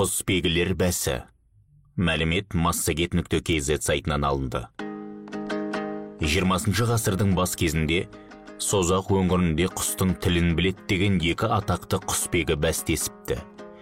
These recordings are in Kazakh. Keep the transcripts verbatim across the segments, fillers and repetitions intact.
Құсбегілер бәсі. Мәлімет массагет нүкте кз сайтынан алынды. жиырмасыншы ғасырдың бас кезінде Созақ өңірінде құстың тілін білет деген екі атақты құсбегі бәстесіпті.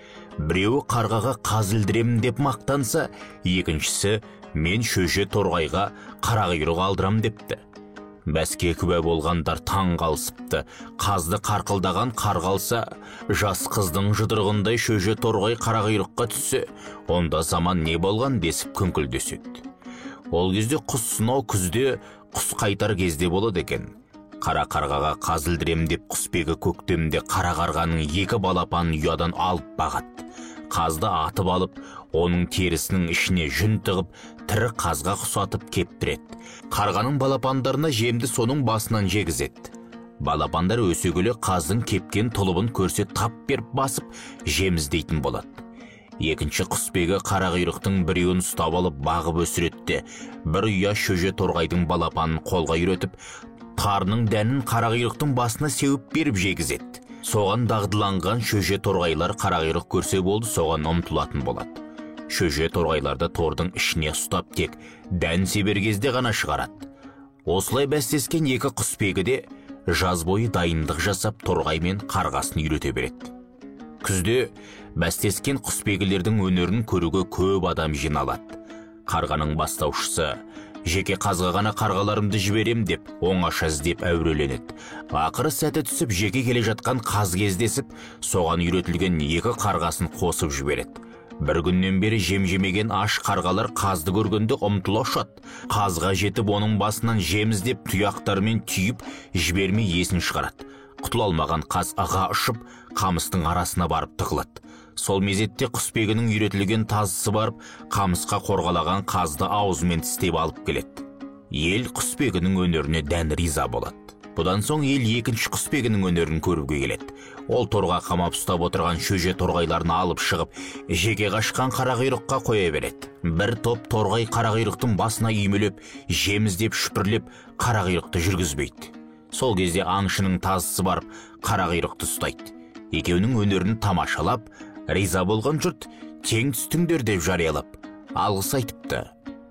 Біреуі қарғаға қаз ілдіремін деп мақтанса, екіншісі мен шөже торғайға қарақұйрық алдырам депті. Бәске күбә болғандар таң қалсыпты. Қазды қарқылдаған қарғалса, жас қыздың жұдырығындай шөже торғай қарақұйрыққа түссе, онда заман не болған десіп күңкілдеседі. Ол кезде құс сынау күзде, құс қайтар кезде болады екен. Қара қарғаға қаз ілдірем деп құсбегі көктемде қара қарғаның екі балапанын ұядан алып бағады. Қазды атып алып, оның терісінің ішіне жүн тығып, тірі қазға құсатып кептіреді. Қарғаның балапандарына жемді соның басынан жегізеді. Балапандар өсе келе қаздың кепкен тұлыбын көрсе тап беріп басып, жеміздейтін болады. Екінші құсбегі қарақұйрықтың біреуін ұстап алып бағып өсіретті. Бір ұя шөже торғайдың балапанын қолға үйретіп, тарының дәнін қарақұйрықтың басына сеуіп беріп жегізеді. Соған дағдыланған шөже торғайлар қарақұйрық көрсе болды, соған ұмтылатын болады. Шөже торғайларды тордың ішіне ұстап тек дән себер кезде ғана шығарады. Осылай бәстескен екі құсбегі де жаз бойы дайындық жасап торғай мен қарғасын үйрете береді. Күзде бәстескен құсбегілердің өнерін көруге көп адам жиналады. Қарғаның бастаушысы жеке қазға ғана қарғаларымды жіберем деп оңаша іздеп әуреленеді. Ақыры сәті түсіп жеке келе жатқан қаз кездесіп, соған үйретілген екі қарғасын қосып жібереді. Бір күннен бері жем жемеген аш қарғалар қазды көргенде ұмтыла ұшады. Қазға жетіп оның басынан жем іздеп тұяқтарымен түйіп жібермей есін шығарады. Құтыла алмаған қаз аға ұшып, қамыстың арасына барып тығылады. Сол мезетте құсбегінің үйретілген тазысы барып, қамысқа қорғалаған қазды аузымен тістеп алып келеді. Ел құсбегінің өнеріне дән риза болады. Бұдан соң ел екінші құсбегінің өнерін көруге келеді. Ол торға қамап ұстап отырған шөже торғайларын алып шығып, жеке қашқан қарақұйрыққа қоя береді. Бір топ торғай қарақұйрықтың басына үймелеп, жем іздеп шүпірлеп, қарақұйрықты жүргізбейді. Сол кезде аңшының тазысы барып, қарақұйрықты ұстайды. Екеуінің өнерін тамашалап, риза болған жұрт тең түстіңдер деп жариялап, алғыс айтыпты.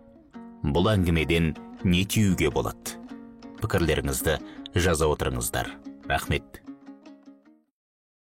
Бұл әңгімеден не түюге болады? Пікірлеріңізді жаза отырыңыздар. Рахмет.